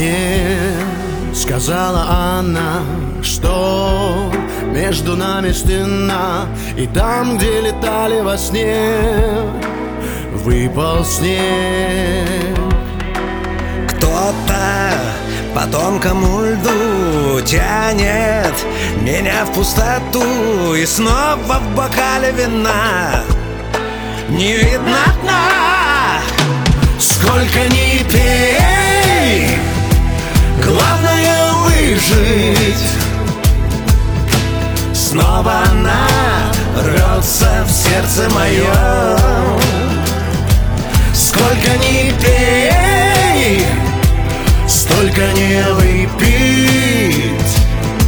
Мне сказала она, что между нами стена, и там, где летали во сне, выпал снег. Кто-то по тонкому льду тянет меня в пустоту, и снова в бокале вина не видно дна. Сколько ни пей, главное выжить. Снова она рвется в сердце моем. Сколько ни пей, столько не выпить,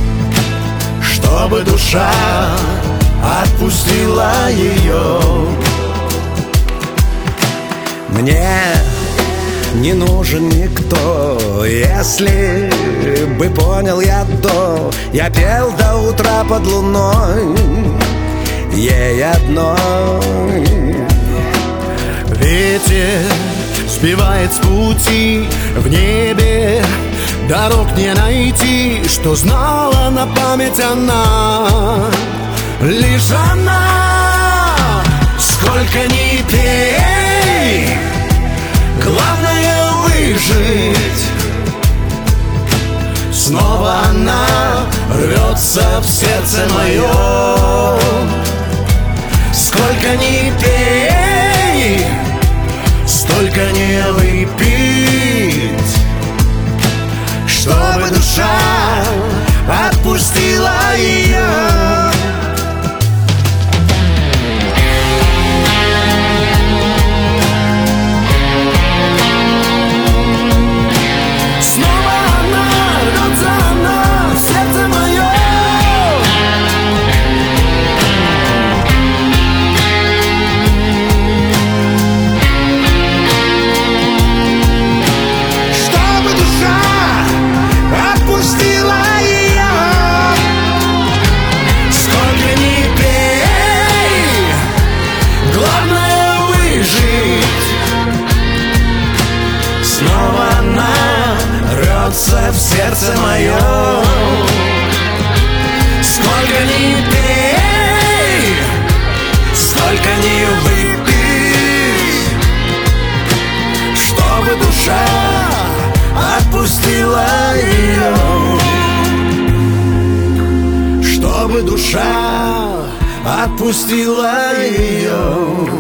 чтобы душа отпустила ее. Мне не нужен никто, если бы понял я то. Я пел до утра под луной, ей одной. Ветер сбивает с пути, в небе дорог не найти. Что знала на память она, лишь она. Сколько ни пей, главное выжить. Снова она рвется в сердце моем. Сколько ни пей, столько не выпить, чтобы душа отпустила ее. Снова она рвется в сердце моем. Сколько ни пей, сколько не выпить, чтобы душа отпустила ее. Чтобы душа отпустила ее.